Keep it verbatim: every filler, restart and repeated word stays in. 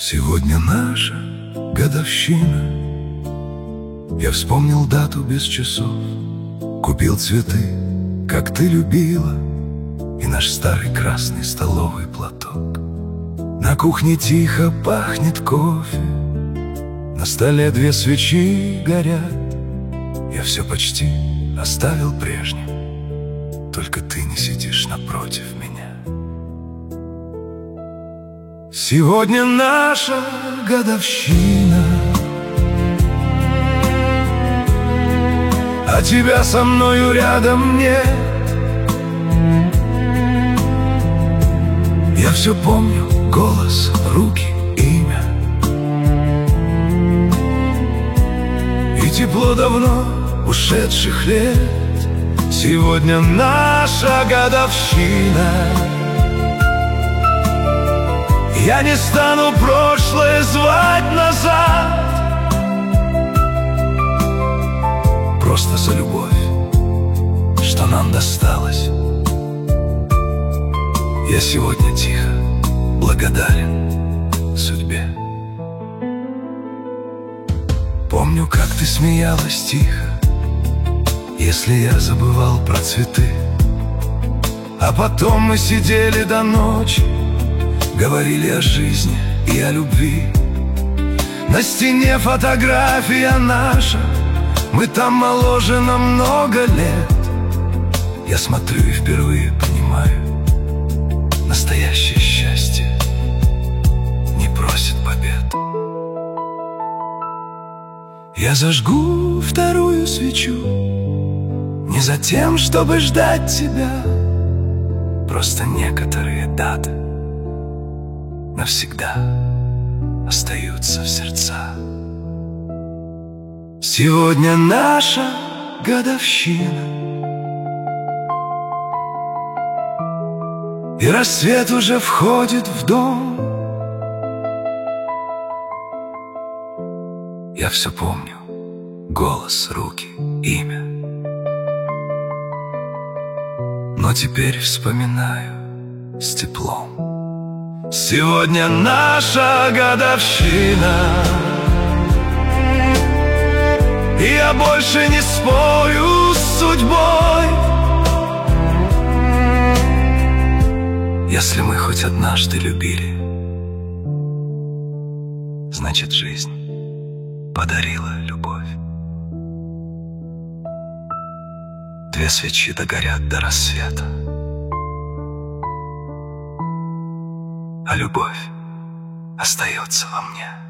Сегодня наша годовщина. Я вспомнил дату без часов, купил цветы, как ты любила, и наш старый красный столовый платок. На кухне тихо пахнет кофе, на столе две свечи горят. Я все почти оставил прежним, только ты не сидишь напротив меня. Сегодня наша годовщина, а тебя со мною рядом нет. Я все помню: голос, руки, имя и тепло давно ушедших лет. Сегодня наша годовщина. Я не стану прошлое звать назад, просто за любовь, что нам досталось. Я сегодня тихо благодарен судьбе. Помню, как ты смеялась тихо, если я забывал про цветы. А потом мы сидели до ночи, говорили о жизни и о любви. На стене фотография наша, мы там моложе на много лет. Я смотрю и впервые понимаю: настоящее счастье не просит побед. Я зажгу вторую свечу не за тем, чтобы ждать тебя. Просто некоторые даты навсегда остаются в сердца. Сегодня наша годовщина, и рассвет уже входит в дом. Я все помню: голос, руки, имя. Но теперь вспоминаю с теплом. Сегодня наша годовщина, и я больше не спорю с судьбой. Если мы хоть однажды любили, значит, жизнь подарила любовь. Две свечи догорят до рассвета, а любовь остается во мне.